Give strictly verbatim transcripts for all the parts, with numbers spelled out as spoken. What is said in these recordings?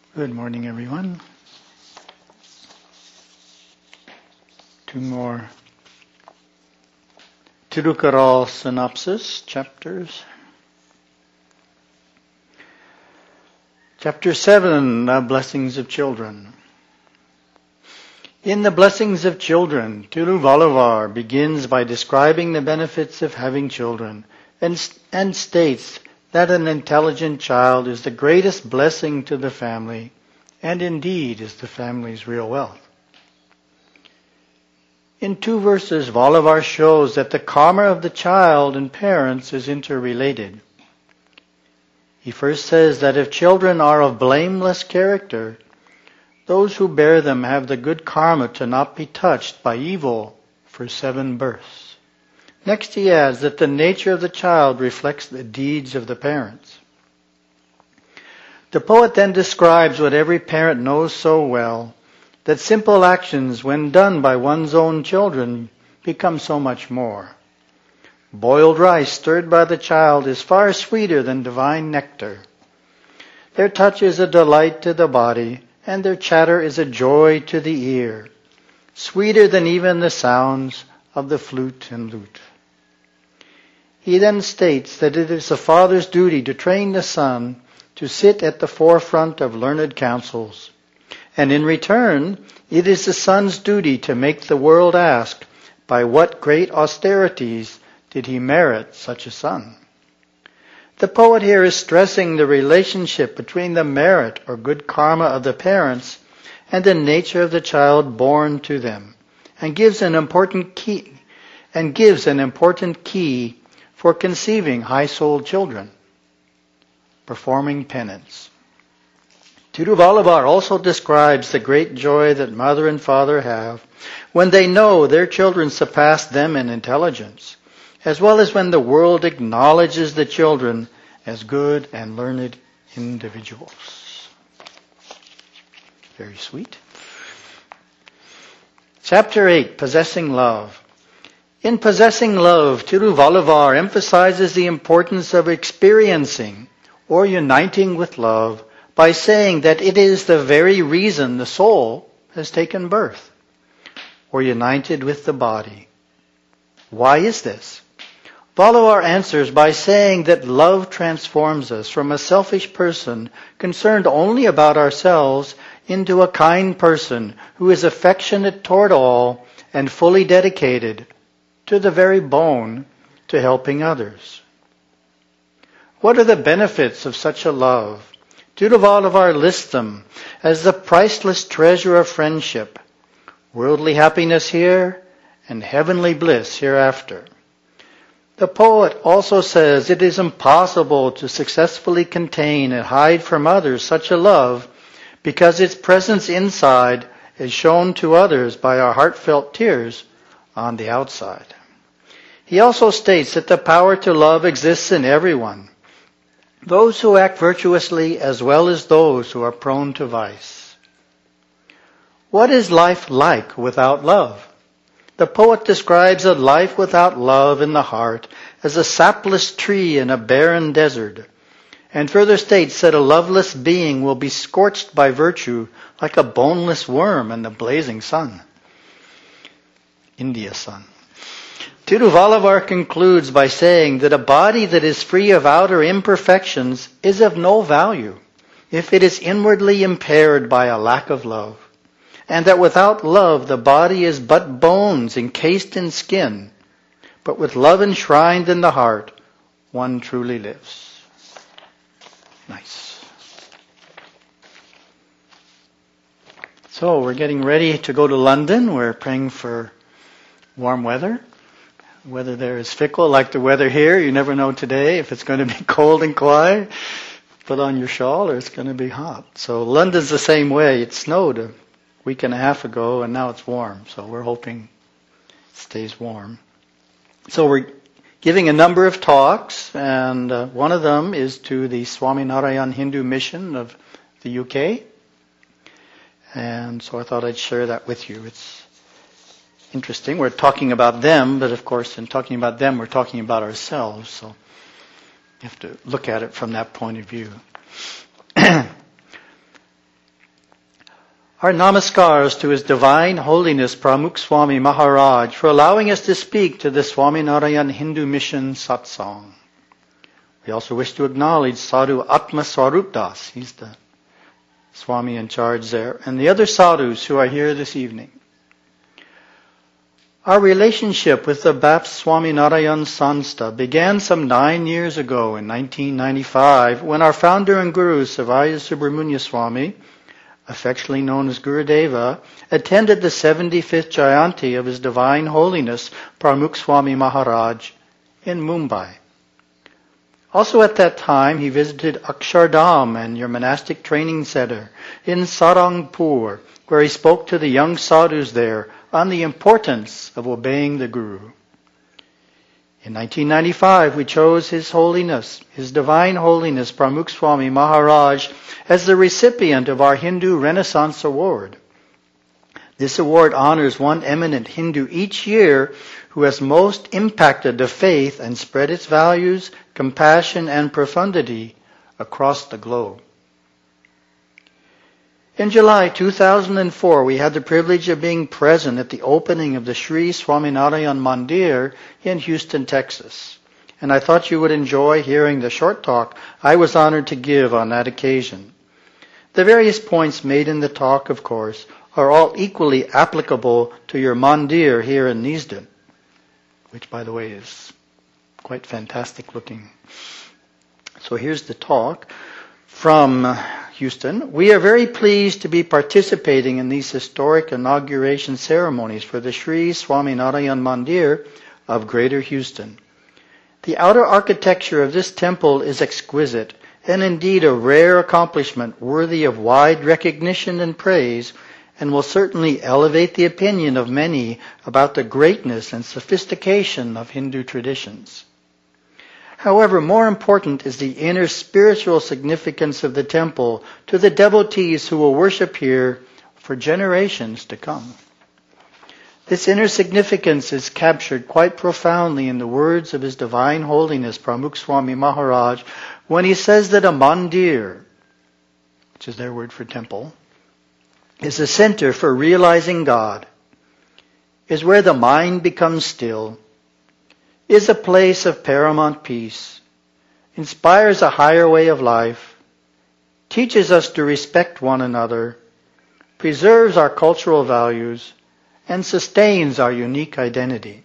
Good morning, everyone. Two more Tirukkural synopsis chapters. Chapter seven, the Blessings of Children. In the Blessings of Children, Tiruvalluvar begins by describing the benefits of having children and, and states that an intelligent child is the greatest blessing to the family and indeed is the family's real wealth. In two verses, Valluvar shows that the karma of the child and parents is interrelated. He first says that if children are of blameless character, those who bear them have the good karma to not be touched by evil for seven births. Next he adds that the nature of the child reflects the deeds of the parents. The poet then describes what every parent knows so well, that simple actions, when done by one's own children, become so much more. Boiled rice stirred by the child is far sweeter than divine nectar. Their touch is a delight to the body, and their chatter is a joy to the ear, sweeter than even the sounds of the flute and lute. He then states that it is the father's duty to train the son to sit at the forefront of learned counsels, and in return, it is the son's duty to make the world ask, by what great austerities did he merit such a son? The poet here is stressing the relationship between the merit or good karma of the parents and the nature of the child born to them, and gives an important key, and gives an important key for conceiving high-souled children, performing penance. Tiruvalluvar also describes the great joy that mother and father have when they know their children surpass them in intelligence, as well as when the world acknowledges the children as good and learned individuals. Very sweet. Chapter eight, Possessing Love. In Possessing Love, Tiruvalluvar emphasizes the importance of experiencing or uniting with love by saying that it is the very reason the soul has taken birth, or united with the body. Why is this? Valluvar answers by saying that love transforms us from a selfish person concerned only about ourselves into a kind person who is affectionate toward all and fully dedicated to the very bone to helping others. What are the benefits of such a love? Tiruvalluvar lists them as the priceless treasure of friendship, worldly happiness here, and heavenly bliss hereafter. The poet also says it is impossible to successfully contain and hide from others such a love because its presence inside is shown to others by our heartfelt tears on the outside. He also states that the power to love exists in everyone, those who act virtuously as well as those who are prone to vice. What is life like without love? The poet describes a life without love in the heart as a sapless tree in a barren desert, and further states that a loveless being will be scorched by virtue like a boneless worm in the blazing sun. India sun. Tiruvalluvar concludes by saying that a body that is free of outer imperfections is of no value if it is inwardly impaired by a lack of love, and that without love the body is but bones encased in skin, but with love enshrined in the heart, one truly lives. Nice. So we're getting ready to go to London. We're praying for warm weather. Weather there is fickle, like the weather here. You never know today if it's going to be cold and quiet. Put on your shawl, or it's going to be hot. So London's the same way. It snowed a week and a half ago, and now it's warm. So we're hoping it stays warm. So we're giving a number of talks, and uh, one of them is to the Swaminarayan Hindu Mission of the U K. And so I thought I'd share that with you. It's interesting. We're talking about them, but of course in talking about them, we're talking about ourselves. So you have to look at it from that point of view. Our namaskars to His Divine Holiness Pramukh Swami Maharaj for allowing us to speak to the Swaminarayan Hindu Mission Satsang. We also wish to acknowledge Sadhu Atma Swarup Das, he's the Swami in charge there, and the other sadhus who are here this evening. Our relationship with the Baptist Swaminarayan Sanstha began some nine years ago in nineteen ninety-five when our founder and guru, Savaya Subramanya Swami, affectionately known as Gurudeva, attended the seventy-fifth Jayanti of His Divine Holiness Pramukh Swami Maharaj in Mumbai. Also at that time, he visited Akshardham and your monastic training center in Sarangpur, where he spoke to the young sadhus there on the importance of obeying the Guru. In nineteen ninety-five, we chose His Holiness, His Divine Holiness Pramukh Swami Maharaj as the recipient of our Hindu Renaissance Award. This award honors one eminent Hindu each year who has most impacted the faith and spread its values, compassion, and profundity across the globe. In July two thousand four, we had the privilege of being present at the opening of the Sri Swaminarayan Mandir in Houston, Texas. And I thought you would enjoy hearing the short talk I was honored to give on that occasion. The various points made in the talk, of course, are all equally applicable to your Mandir here in Neasden, which, by the way, is quite fantastic looking. So here's the talk from Houston. We are very pleased to be participating in these historic inauguration ceremonies for the Sri Swaminarayan Mandir of Greater Houston. The outer architecture of this temple is exquisite and indeed a rare accomplishment worthy of wide recognition and praise, and will certainly elevate the opinion of many about the greatness and sophistication of Hindu traditions. However, more important is the inner spiritual significance of the temple to the devotees who will worship here for generations to come. This inner significance is captured quite profoundly in the words of His Divine Holiness Pramukh Swami Maharaj when he says that a mandir, which is their word for temple, is a center for realizing God, is where the mind becomes still, is a place of paramount peace, inspires a higher way of life, teaches us to respect one another, preserves our cultural values, and sustains our unique identity.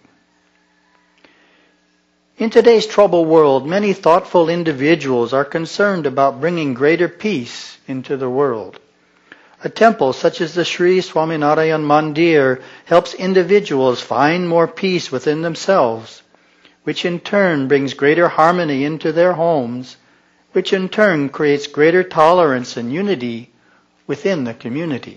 In today's troubled world, many thoughtful individuals are concerned about bringing greater peace into the world. A temple such as the Sri Swaminarayan Mandir helps individuals find more peace within themselves, which in turn brings greater harmony into their homes, which in turn creates greater tolerance and unity within the community.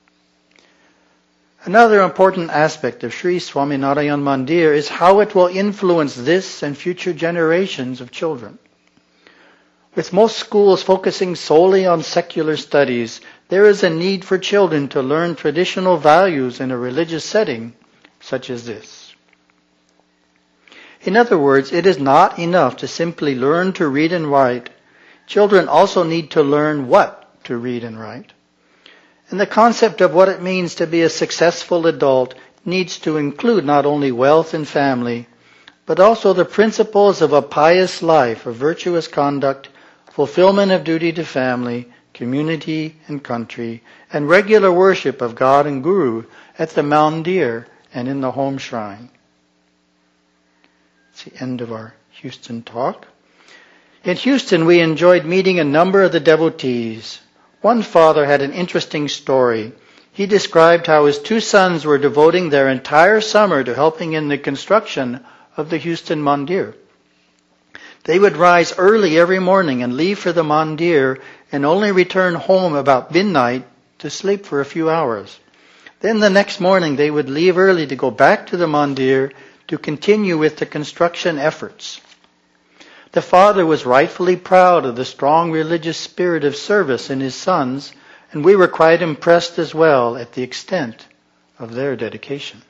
Another important aspect of Sri Swaminarayan Mandir is how it will influence this and future generations of children. With most schools focusing solely on secular studies, there is a need for children to learn traditional values in a religious setting such as this. In other words, it is not enough to simply learn to read and write. Children also need to learn what to read and write. And the concept of what it means to be a successful adult needs to include not only wealth and family, but also the principles of a pious life, of virtuous conduct, fulfillment of duty to family, community and country, and regular worship of God and Guru at the mandir and in the home shrine. It's the end of our Houston talk. In Houston, we enjoyed meeting a number of the devotees. One father had an interesting story. He described how his two sons were devoting their entire summer to helping in the construction of the Houston Mandir. They would rise early every morning and leave for the Mandir and only return home about midnight to sleep for a few hours. Then the next morning they would leave early to go back to the Mandir to continue with the construction efforts. The father was rightfully proud of the strong religious spirit of service in his sons, and we were quite impressed as well at the extent of their dedication.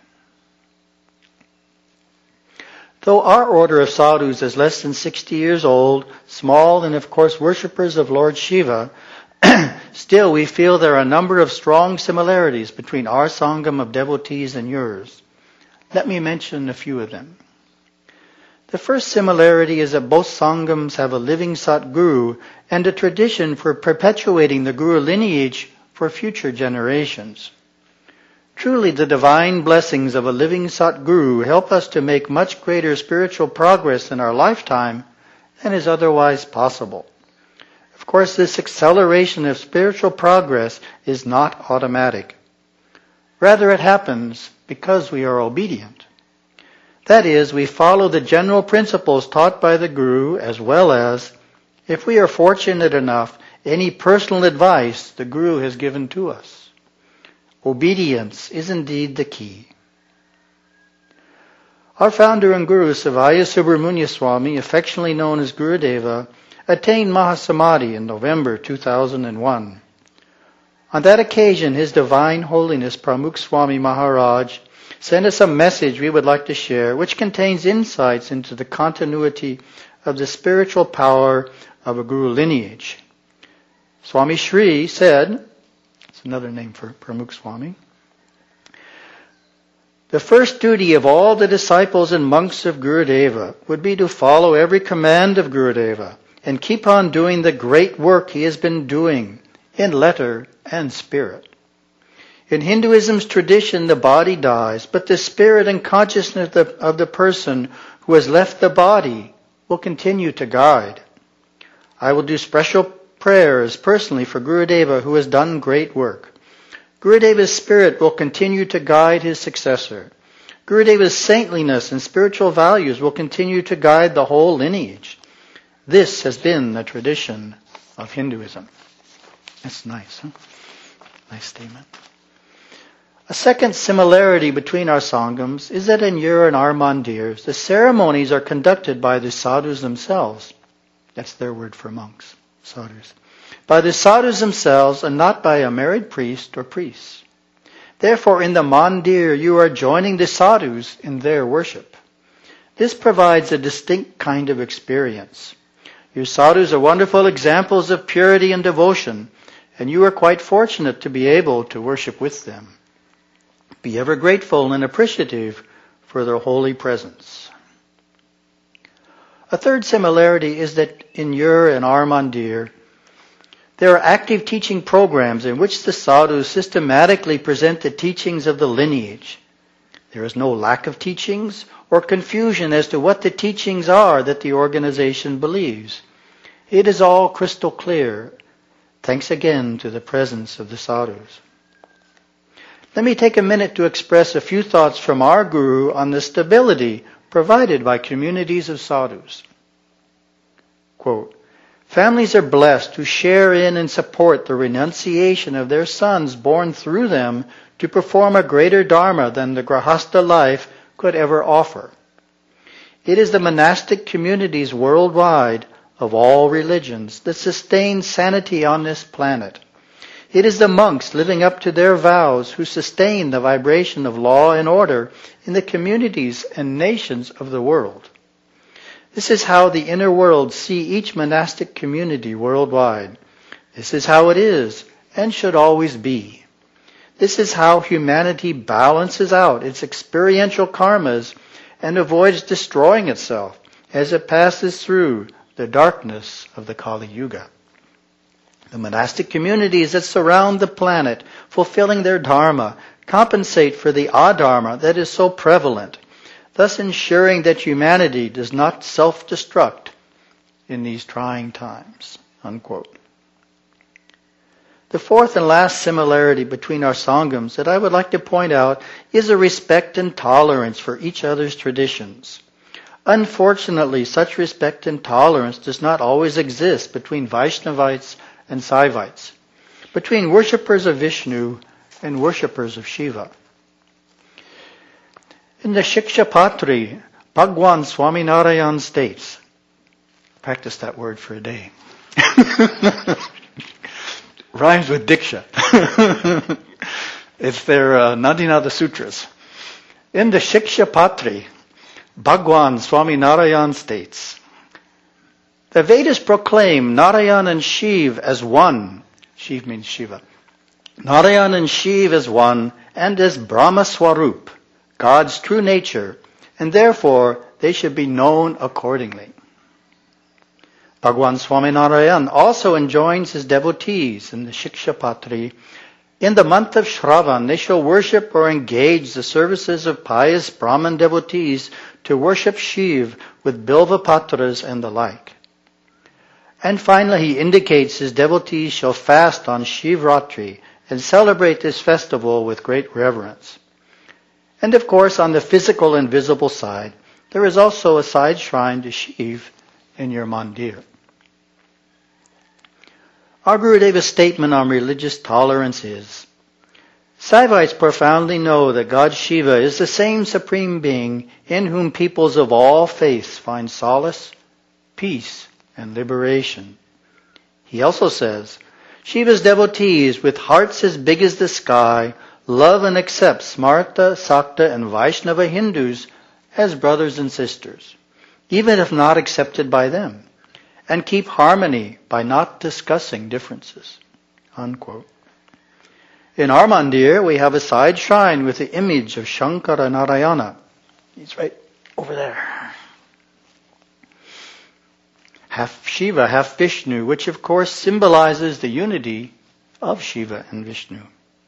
Though our order of sadhus is less than sixty years old, small and of course worshippers of Lord Shiva, Still, we feel there are a number of strong similarities between our Sangam of devotees and yours. Let me mention a few of them. The first similarity is that both Sangams have a living Satguru and a tradition for perpetuating the Guru lineage for future generations. Truly, the divine blessings of a living Satguru help us to make much greater spiritual progress in our lifetime than is otherwise possible. Of course, this acceleration of spiritual progress is not automatic. Rather, it happens because we are obedient. That is, we follow the general principles taught by the Guru, as well as, if we are fortunate enough, any personal advice the Guru has given to us. Obedience is indeed the key. Our founder and Guru, Savaya Subramanya Swami, affectionately known as Gurudeva, attained Mahasamadhi in November two thousand one. On that occasion, His Divine Holiness Pramukh Swami Maharaj sent us a message we would like to share, which contains insights into the continuity of the spiritual power of a Guru lineage. Swami Shri said, it's another name for Pramukh Swami, the first duty of all the disciples and monks of Gurudeva would be to follow every command of Gurudeva and keep on doing the great work he has been doing in letter and spirit. In Hinduism's tradition, the body dies, but the spirit and consciousness of the, of the person who has left the body will continue to guide. I will do special prayers personally for Gurudeva, who has done great work. Gurudeva's spirit will continue to guide his successor. Gurudeva's saintliness and spiritual values will continue to guide the whole lineage. This has been the tradition of Hinduism. That's nice, huh? Nice statement. A second similarity between our Sangams is that in Ur and our mandirs, the ceremonies are conducted by the sadhus themselves. That's their word for monks, sadhus. By the sadhus themselves and not by a married priest or priests. Therefore, in the mandir, you are joining the sadhus in their worship. This provides a distinct kind of experience. Your sadhus are wonderful examples of purity and devotion, and you are quite fortunate to be able to worship with them. Be ever grateful and appreciative for their holy presence. A third similarity is that in your and our mandir, there are active teaching programs in which the sadhus systematically present the teachings of the lineage. There is no lack of teachings or confusion as to what the teachings are that the organization believes. It is all crystal clear, thanks again to the presence of the sadhus. Let me take a minute to express a few thoughts from our Guru on the stability provided by communities of sadhus. Quote, families are blessed to share in and support the renunciation of their sons born through them to perform a greater dharma than the grahastha life could ever offer. It is the monastic communities worldwide of all religions that sustain sanity on this planet. It is the monks living up to their vows who sustain the vibration of law and order in the communities and nations of the world. This is how the inner world see each monastic community worldwide. This is how it is and should always be. This is how humanity balances out its experiential karmas and avoids destroying itself as it passes through the darkness of the Kali Yuga. The monastic communities that surround the planet, fulfilling their dharma, compensate for the adharma that is so prevalent, thus ensuring that humanity does not self-destruct in these trying times. Unquote. The fourth and last similarity between our Sangams that I would like to point out is a respect and tolerance for each other's traditions. Unfortunately, such respect and tolerance does not always exist between Vaishnavites and Saivites, between worshippers of Vishnu and worshippers of Shiva. In the Shikshapatri, Bhagwan Swaminarayan states, practice that word for a day. Rhymes with Diksha. It's their uh, Nandinada Sutras. In the Shikshapatri, Bhagwan Swaminarayan states, the Vedas proclaim Narayan and Shiv as one, Shiv means Shiva. Narayan and Shiv is one and is Brahma Swarup, God's true nature, and therefore they should be known accordingly. Bhagwan Swaminarayan also enjoins his devotees in the Shikshapatri. In the month of Shravan, they shall worship or engage the services of pious Brahman devotees to worship Shiv with Bilva Patras and the like. And finally, he indicates his devotees shall fast on Shivratri and celebrate this festival with great reverence. And of course, on the physical and visible side, there is also a side shrine to Shiv in your mandir. Our Gurudeva's statement on religious tolerance is, Saivites profoundly know that God Shiva is the same Supreme Being in whom peoples of all faiths find solace, peace, and liberation. He also says, Shiva's devotees with hearts as big as the sky love and accept Smarta, Sakta, and Vaishnava Hindus as brothers and sisters, even if not accepted by them, and keep harmony by not discussing differences. Unquote. In our mandir, we have a side shrine with the image of Shankara Narayana. He's right over there. Half Shiva, half Vishnu, which of course symbolizes the unity of Shiva and Vishnu.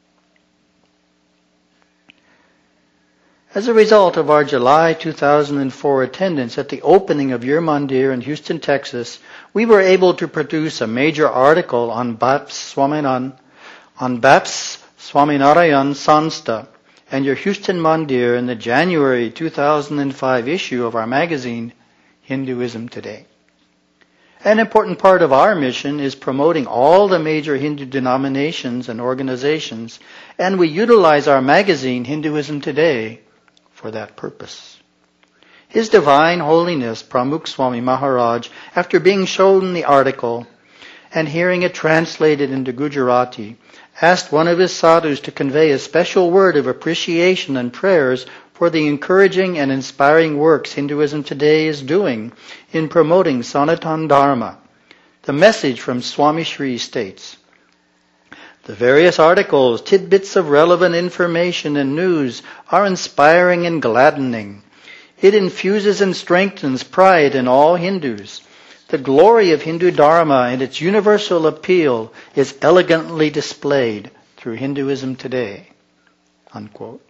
As a result of our July two thousand four attendance at the opening of your mandir in Houston, Texas, we were able to produce a major article on Baps Swaminarayan, on Baps Swaminarayan Sanstha and your Houston mandir in the January two thousand five issue of our magazine, Hinduism Today. An important part of our mission is promoting all the major Hindu denominations and organizations, and we utilize our magazine, Hinduism Today, for that purpose. His Divine Holiness Pramukh Swami Maharaj, after being shown the article and hearing it translated into Gujarati, asked one of his sadhus to convey a special word of appreciation and prayers for the encouraging and inspiring works Hinduism Today is doing in promoting Sanatana Dharma. The message from Swami Shri states, the various articles, tidbits of relevant information and news are inspiring and gladdening. It infuses and strengthens pride in all Hindus. The glory of Hindu Dharma and its universal appeal is elegantly displayed through Hinduism Today. Unquote.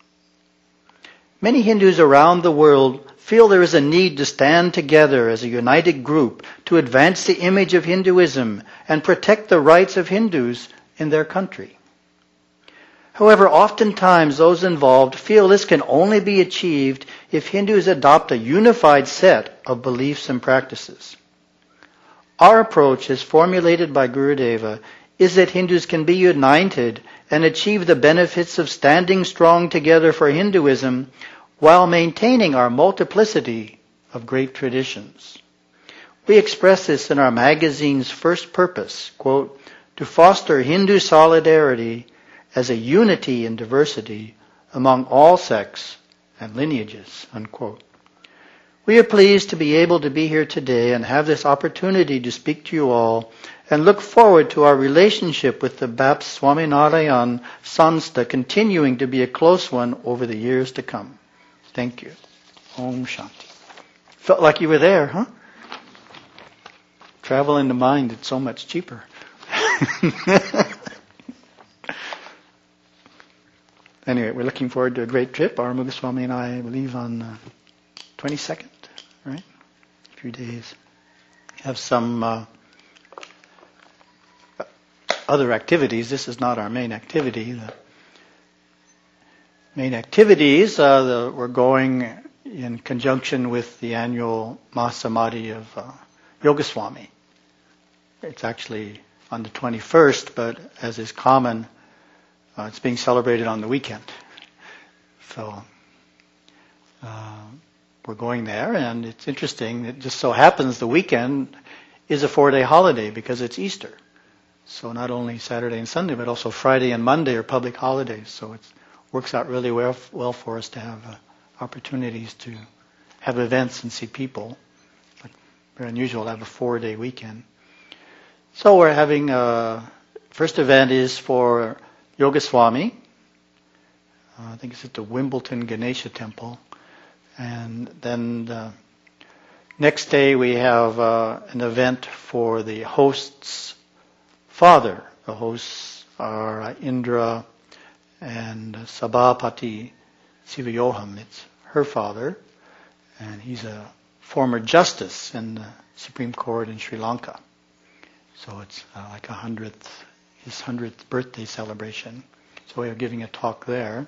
Many Hindus around the world feel there is a need to stand together as a united group to advance the image of Hinduism and protect the rights of Hindus in their country. However, oftentimes those involved feel this can only be achieved if Hindus adopt a unified set of beliefs and practices. Our approach, as formulated by Gurudeva, is that Hindus can be united and achieve the benefits of standing strong together for Hinduism while maintaining our multiplicity of great traditions. We express this in our magazine's first purpose, quote, to foster Hindu solidarity as a unity in diversity among all sects and lineages, unquote. We are pleased to be able to be here today and have this opportunity to speak to you all and look forward to our relationship with the Baps Swaminarayan Sanstha continuing to be a close one over the years to come. Thank you. Om Shanti. Felt like you were there, huh? Travel in the mind, it's so much cheaper. Anyway, we're looking forward to a great trip. Arumuga Swami and I believe on uh, twenty-second, right? A few days. Have some uh, other activities. This is not our main activity. The main activities, uh, the, we're going in conjunction with the annual Mahasamadhi of uh, Yogaswami. It's actually on the twenty-first, but as is common, uh, it's being celebrated on the weekend. So uh, we're going there, and it's interesting. It just so happens the weekend is a four-day holiday because it's Easter. So not only Saturday and Sunday, but also Friday and Monday are public holidays. So it works out really well, well for us to have uh, opportunities to have events and see people. It's very unusual to have a four-day weekend. So we're having, uh, first event is for Yogaswami. Uh, I think it's at the Wimbledon Ganesha Temple. And then the next day we have uh, an event for the host's father. The hosts are uh, Indra and Sabhapati Sivayoham. It's her father, and he's a former justice in the Supreme Court in Sri Lanka. So it's uh, like a hundredth, his hundredth birthday celebration. So we are giving a talk there.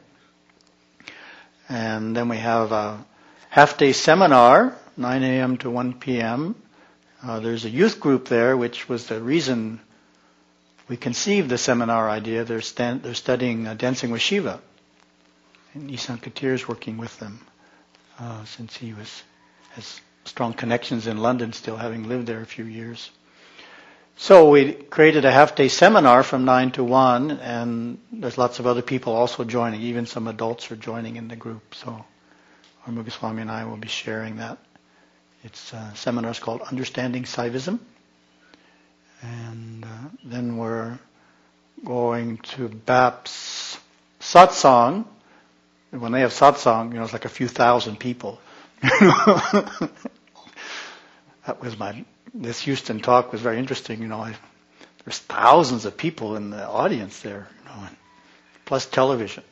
And then we have a half-day seminar, nine a.m. to one p.m. Uh, there's a youth group there, which was the reason we conceived the seminar idea. They're, stand, they're studying uh, dancing with Shiva. And Isan Katir is working with them uh, since he was has strong connections in London, still having lived there a few years. So we created a half-day seminar from nine to one, and there's lots of other people also joining. Even some adults are joining in the group. So Armuga Swami and I will be sharing that. It's uh, seminar is called Understanding Saivism. And uh, then we're going to B A P's satsang. When they have satsang, you know, it's like a few thousand people. That was my, this Houston talk was very interesting. You know, I, there's thousands of people in the audience there, you know, and plus television.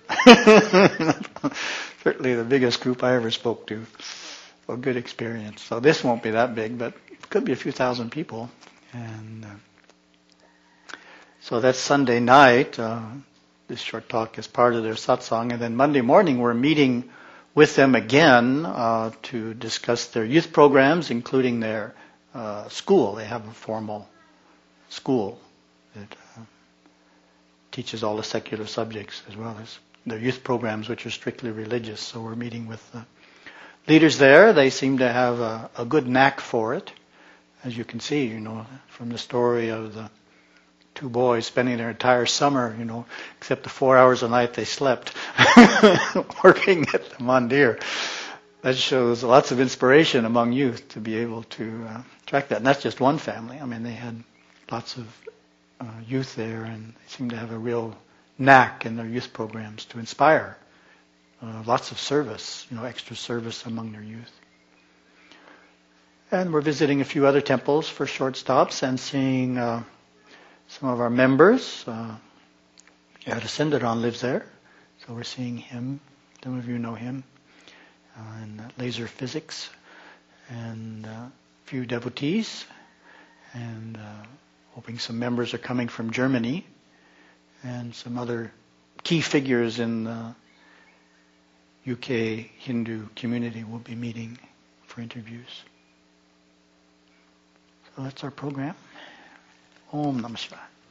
Certainly the biggest group I ever spoke to. A good experience. So this won't be that big, but it could be a few thousand people. And uh, so that's Sunday night. Uh, this short talk is part of their satsang. And then Monday morning we're meeting with them again uh, to discuss their youth programs, including their uh, school. They have a formal school that uh, teaches all the secular subjects as well as their youth programs, which are strictly religious. So we're meeting with the leaders there. They seem to have a, a good knack for it, as you can see, you know, from the story of the two boys spending their entire summer, you know, except the four hours a night they slept, working at the mandir. That shows lots of inspiration among youth to be able to uh, track that. And that's just one family. I mean, they had lots of uh, youth there, and they seem to have a real knack in their youth programs to inspire uh, lots of service, you know, extra service among their youth. And we're visiting a few other temples for short stops and seeing uh, some of our members. Uh, Yada Sundaran lives there, so we're seeing him. Some of you know him. Uh, in laser physics, and uh, a few devotees, and uh, hoping some members are coming from Germany, and some other key figures in the U K Hindu community will be meeting for interviews. So that's our program. Om Namah Shivaya.